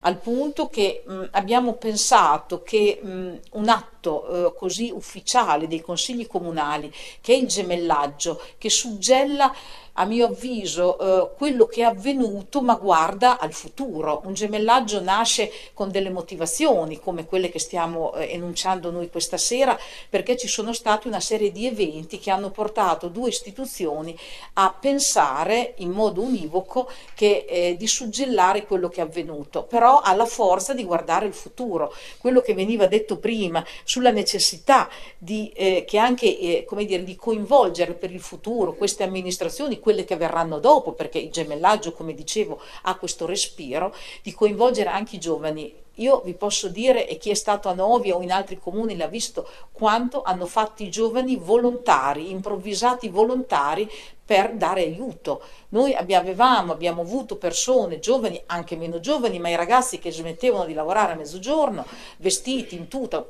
al punto che abbiamo pensato che un atto così ufficiale dei consigli comunali, che è il gemellaggio, che suggella a mio avviso quello che è avvenuto, ma guarda al futuro. Un gemellaggio nasce con delle motivazioni come quelle che stiamo enunciando noi questa sera, perché ci sono stati una serie di eventi che hanno portato due istituzioni a pensare in modo univoco di suggellare quello che è avvenuto, però ha la forza di guardare il futuro. Quello che veniva detto prima sulla necessità che anche come dire, di coinvolgere per il futuro queste amministrazioni, quelle che verranno dopo, perché il gemellaggio, come dicevo, ha questo respiro, di coinvolgere anche i giovani. Io vi posso dire, e chi è stato a Novi o in altri comuni l'ha visto, quanto hanno fatto i giovani volontari, improvvisati volontari per dare aiuto. Noi abbiamo avuto persone, giovani, anche meno giovani, ma i ragazzi che smettevano di lavorare a mezzogiorno, vestiti in tuta,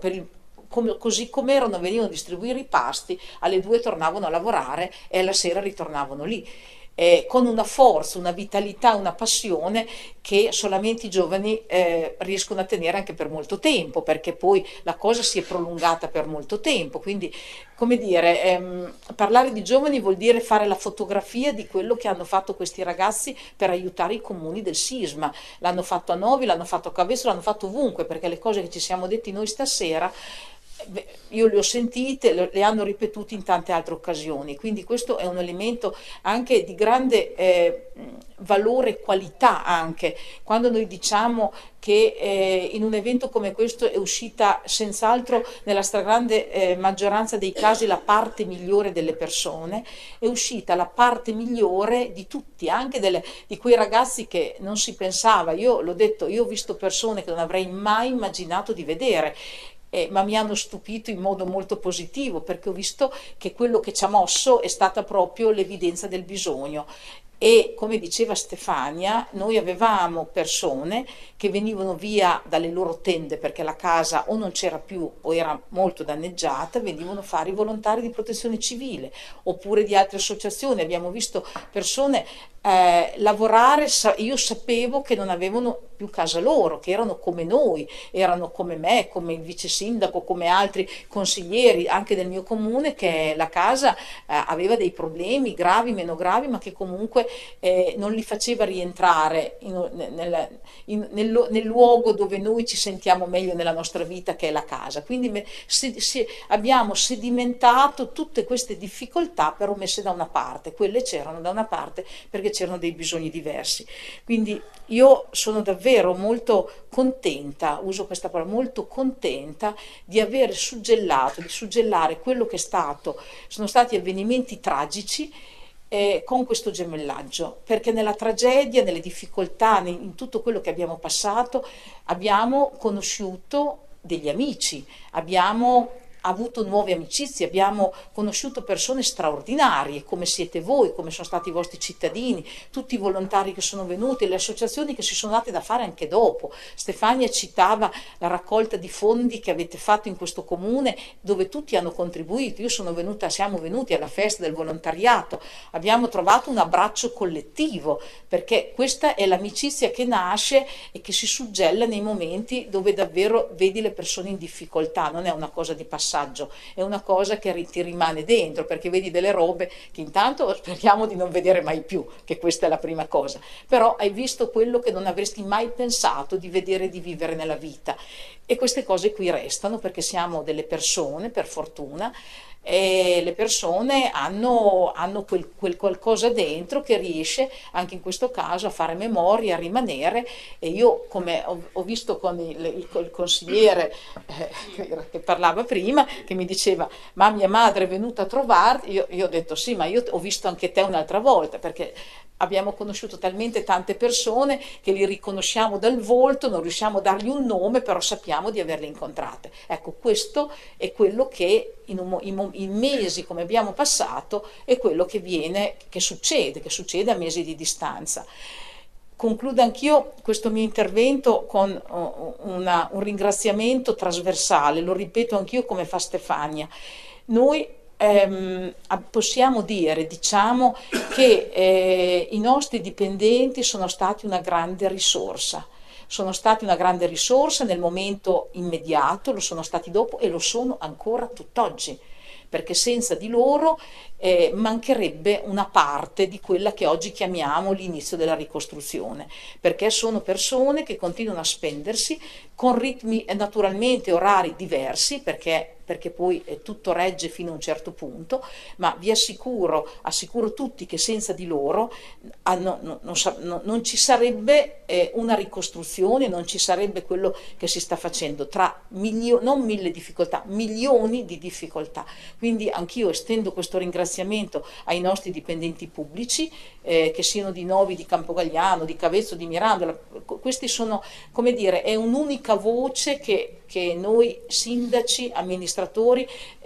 così come erano, venivano a distribuire i pasti, alle 2 tornavano a lavorare e alla sera ritornavano lì. Con una forza, una vitalità, una passione che solamente i giovani riescono a tenere anche per molto tempo, perché poi la cosa si è prolungata per molto tempo. Quindi, come dire, parlare di giovani vuol dire fare la fotografia di quello che hanno fatto questi ragazzi per aiutare i comuni del sisma. L'hanno fatto a Novi, l'hanno fatto a Cavesso, l'hanno fatto ovunque, perché le cose che ci siamo detti noi stasera io le ho sentite, le hanno ripetute in tante altre occasioni, quindi questo è un elemento anche di grande valore e qualità. Anche quando noi diciamo che in un evento come questo è uscita senz'altro nella stragrande maggioranza dei casi la parte migliore delle persone, è uscita la parte migliore di tutti, anche di quei ragazzi che non si pensava. Io l'ho detto, io ho visto persone che non avrei mai immaginato di vedere, ma mi hanno stupito in modo molto positivo, perché ho visto che quello che ci ha mosso è stata proprio l'evidenza del bisogno. E come diceva Stefania, noi avevamo persone che venivano via dalle loro tende perché la casa o non c'era più o era molto danneggiata, venivano a fare i volontari di protezione civile oppure di altre associazioni. Abbiamo visto persone lavorare, io sapevo che non avevano più casa loro, che erano come noi, erano come me, come il vice sindaco, come altri consiglieri anche del mio comune, che la casa aveva dei problemi gravi, meno gravi, ma che comunque non li faceva rientrare nel luogo dove noi ci sentiamo meglio nella nostra vita, che è la casa. Quindi abbiamo sedimentato tutte queste difficoltà, però messe da una parte. Quelle c'erano da una parte perché c'erano dei bisogni diversi. Quindi io sono davvero molto contenta, uso questa parola, molto contenta di aver di suggellare quello che sono stati avvenimenti tragici con questo gemellaggio, perché nella tragedia, nelle difficoltà, in tutto quello che abbiamo passato, abbiamo conosciuto degli amici, abbiamo avuto nuove amicizie, abbiamo conosciuto persone straordinarie come siete voi, come sono stati i vostri cittadini, tutti i volontari che sono venuti, le associazioni che si sono date da fare anche dopo. Stefania citava la raccolta di fondi che avete fatto in questo comune, dove tutti hanno contribuito. Siamo venuti alla festa del volontariato, abbiamo trovato un abbraccio collettivo, perché questa è l'amicizia che nasce e che si suggella nei momenti dove davvero vedi le persone in difficoltà. Non è una cosa di passaggio, è una cosa che ti rimane dentro, perché vedi delle robe che intanto speriamo di non vedere mai più, che questa è la prima cosa, però hai visto quello che non avresti mai pensato di vedere e di vivere nella vita, e queste cose qui restano perché siamo delle persone, per fortuna, e le persone hanno quel qualcosa dentro che riesce anche in questo caso a fare memoria, a rimanere. E io, come ho visto con il consigliere che parlava prima, che mi diceva ma mia madre è venuta a trovarti, io ho detto sì, ma io ho visto anche te un'altra volta, perché abbiamo conosciuto talmente tante persone che li riconosciamo dal volto, non riusciamo a dargli un nome, però sappiamo di averle incontrate. Ecco, questo è quello che in mesi come abbiamo passato è quello che succede a mesi di distanza. Concludo anch'io questo mio intervento con un ringraziamento trasversale, lo ripeto anch'io come fa Stefania. Noi possiamo dire, diciamo, che i nostri dipendenti sono stati una grande risorsa, sono stati una grande risorsa nel momento immediato, lo sono stati dopo e lo sono ancora tutt'oggi, perché senza di loro mancherebbe una parte di quella che oggi chiamiamo l'inizio della ricostruzione, perché sono persone che continuano a spendersi con ritmi naturalmente orari diversi, perché poi tutto regge fino a un certo punto, ma vi assicuro tutti che senza di loro non ci sarebbe una ricostruzione, non ci sarebbe quello che si sta facendo, tra non 1000 difficoltà, milioni di difficoltà. Quindi anch'io estendo questo ringraziamento ai nostri dipendenti pubblici, che siano di Novi, di Campogalliano, di Cavezzo, di Mirandola. Questi sono, come dire, è un'unica voce che noi sindaci, amministratori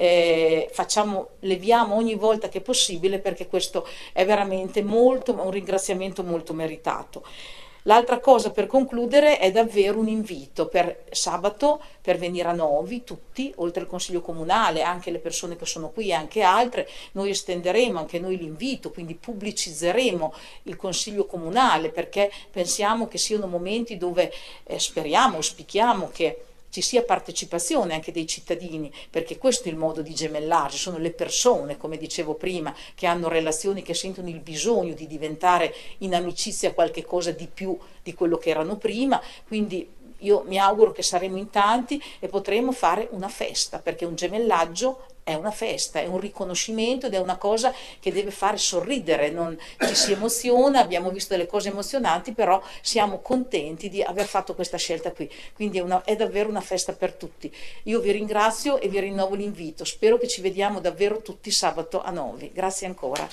leviamo ogni volta che è possibile, perché questo è veramente un ringraziamento molto meritato. L'altra cosa per concludere è davvero un invito per sabato, per venire a Novi tutti, oltre al Consiglio Comunale, anche le persone che sono qui e anche altre. Noi estenderemo anche noi l'invito, quindi pubblicizzeremo il Consiglio Comunale, perché pensiamo che siano momenti dove speriamo, auspichiamo che ci sia partecipazione anche dei cittadini, perché questo è il modo di gemellarsi, sono le persone, come dicevo prima, che hanno relazioni, che sentono il bisogno di diventare in amicizia qualche cosa di più di quello che erano prima. Quindi io mi auguro che saremo in tanti e potremo fare una festa, perché un gemellaggio è una festa, è un riconoscimento ed è una cosa che deve fare sorridere, ci si emoziona, abbiamo visto delle cose emozionanti, però siamo contenti di aver fatto questa scelta qui, quindi è davvero una festa per tutti. Io vi ringrazio e vi rinnovo l'invito, spero che ci vediamo davvero tutti sabato a Novi. Grazie ancora.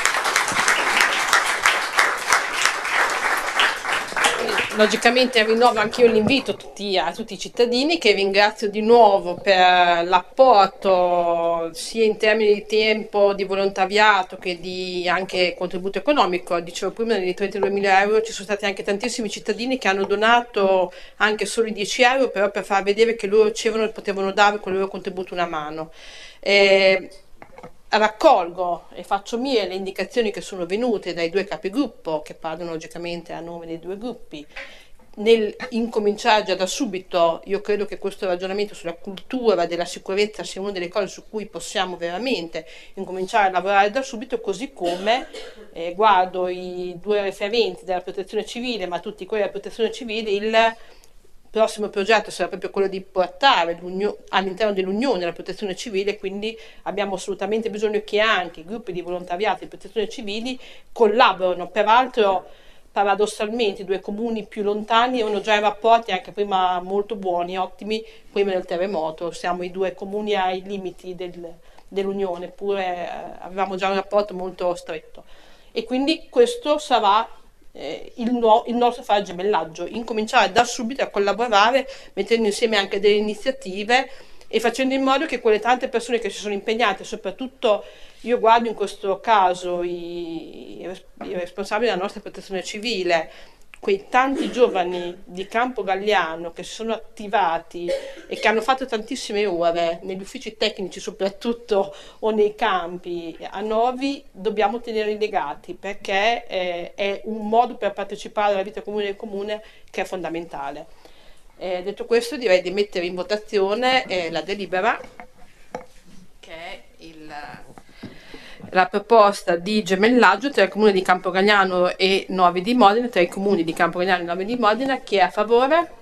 Logicamente rinnovo anche io l'invito a tutti i cittadini, che ringrazio di nuovo per l'apporto sia in termini di tempo, di volontariato che di anche contributo economico. Dicevo prima, nei 32.000 euro ci sono stati anche tantissimi cittadini che hanno donato anche solo i 10 euro, però per far vedere che loro ricevono e potevano dare con il loro contributo una mano. Raccolgo e faccio mie le indicazioni che sono venute dai due capigruppo, che parlano logicamente a nome dei due gruppi, nel incominciare già da subito. Io credo che questo ragionamento sulla cultura della sicurezza sia una delle cose su cui possiamo veramente incominciare a lavorare da subito, così come guardo i due referenti della protezione civile, ma tutti quelli della protezione civile, il prossimo progetto sarà proprio quello di portare all'interno dell'Unione la protezione civile, quindi abbiamo assolutamente bisogno che anche i gruppi di volontariato di protezione civili collaborino. Peraltro, paradossalmente, i due comuni più lontani avevano già i rapporti anche prima molto buoni, ottimi, prima del terremoto. Siamo i due comuni ai limiti dell'Unione, eppure avevamo già un rapporto molto stretto. E quindi questo sarà il nostro fare gemellaggio, incominciare da subito a collaborare, mettendo insieme anche delle iniziative e facendo in modo che quelle tante persone che si sono impegnate, soprattutto io guardo in questo caso i responsabili della nostra protezione civile, quei tanti giovani di Campogalliano che si sono attivati e che hanno fatto tantissime ore negli uffici tecnici soprattutto o nei campi a Novi, dobbiamo tenerli legati, perché è un modo per partecipare alla vita comune del comune che è fondamentale. Detto questo, direi di mettere in votazione la delibera, che è la proposta di gemellaggio tra il comune di Campogalliano e Novi di Modena, tra i comuni di Campogalliano e Novi di Modena. Chi è a favore?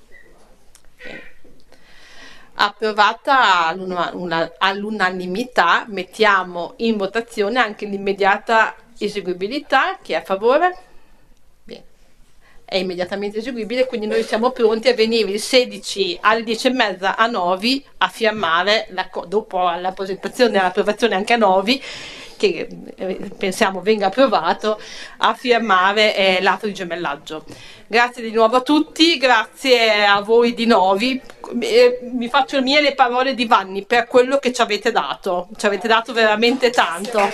Approvata all'unanimità. Mettiamo in votazione anche l'immediata eseguibilità. Chi è a favore? Bene. È immediatamente eseguibile, quindi noi siamo pronti a venire il 16 alle 10:30 a Novi a firmare, dopo la presentazione e l'approvazione anche a Novi, che pensiamo venga approvato, a firmare l'atto di gemellaggio. Grazie di nuovo a tutti, grazie a voi di Novi. Mi faccio mie le parole di Vanni per quello che ci avete dato veramente tanto.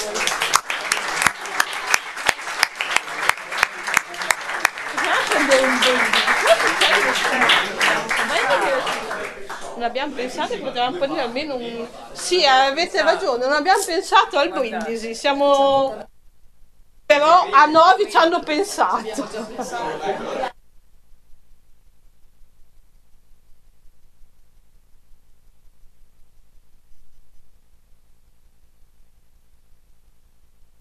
Non abbiamo pensato che potevamo porre almeno un... Sì, avete ragione, non abbiamo pensato al brindisi, siamo... però a Novi ci hanno pensato.